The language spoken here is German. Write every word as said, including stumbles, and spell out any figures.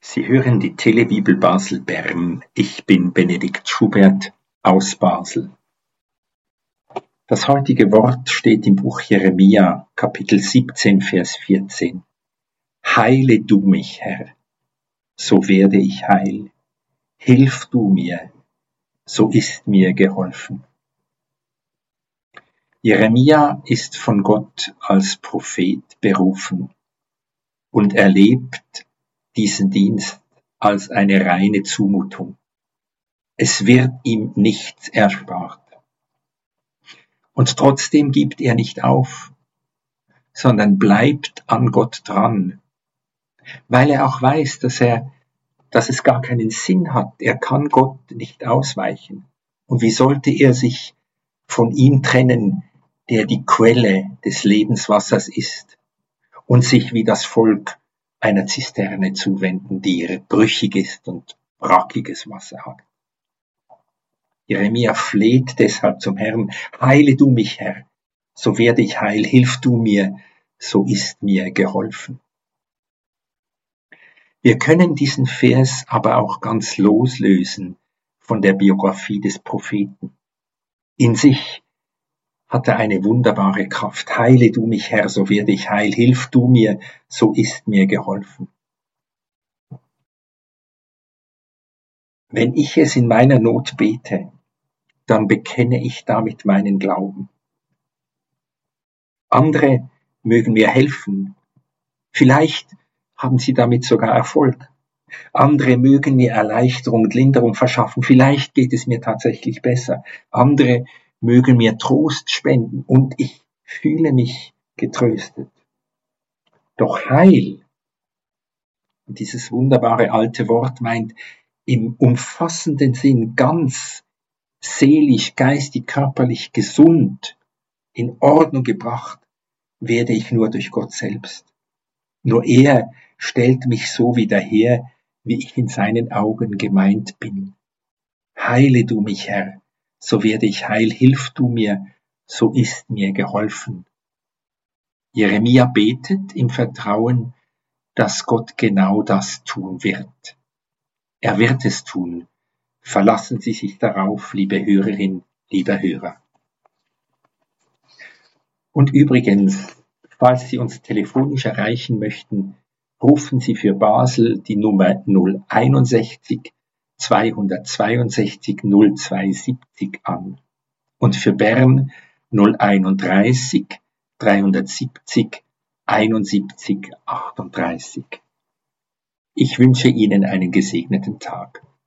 Sie hören die Telebibel Basel Bern. Ich bin Benedikt Schubert aus Basel. Das heutige Wort steht im Buch Jeremia, Kapitel siebzehn, Vers vierzehn. Heile du mich, Herr, so werde ich heil. Hilf du mir, so ist mir geholfen. Jeremia ist von Gott als Prophet berufen und erlebt diesen Dienst als eine reine Zumutung. Es wird ihm nichts erspart. Und trotzdem gibt er nicht auf, sondern bleibt an Gott dran, weil er auch weiß, dass er, dass es gar keinen Sinn hat. Er kann Gott nicht ausweichen. Und wie sollte er sich von ihm trennen, der die Quelle des Lebenswassers ist, und sich wie das Volk einer Zisterne zuwenden, die brüchig ist und brackiges Wasser hat. Jeremia fleht deshalb zum Herrn: Heile du mich, Herr, so werde ich heil. Hilf du mir, so ist mir geholfen. Wir können diesen Vers aber auch ganz loslösen von der Biografie des Propheten. In sich hat er eine wunderbare Kraft. Heile du mich, Herr, so werde ich heil. Hilf du mir, so ist mir geholfen. Wenn ich es in meiner Not bete, dann bekenne ich damit meinen Glauben. Andere mögen mir helfen. Vielleicht haben sie damit sogar Erfolg. Andere mögen mir Erleichterung und Linderung verschaffen. Vielleicht geht es mir tatsächlich besser. Andere mögen mir Trost spenden und ich fühle mich getröstet. Doch Heil, und dieses wunderbare alte Wort meint im umfassenden Sinn ganz seelisch, geistig, körperlich gesund, in Ordnung gebracht, werde ich nur durch Gott selbst. Nur er stellt mich so wieder her, wie ich in seinen Augen gemeint bin. Heile du mich, Herr, so werde ich heil. Hilf du mir, so ist mir geholfen. Jeremia betet im Vertrauen, dass Gott genau das tun wird. Er wird es tun. Verlassen Sie sich darauf, liebe Hörerin, lieber Hörer. Und übrigens, falls Sie uns telefonisch erreichen möchten, rufen Sie für Basel die Nummer null einundsechzig zweihundertzweiundsechzig null zweihundertsiebzig an und für Bern null einunddreißig dreihundertsiebzig einundsiebzig achtunddreißig. Ich wünsche Ihnen einen gesegneten Tag.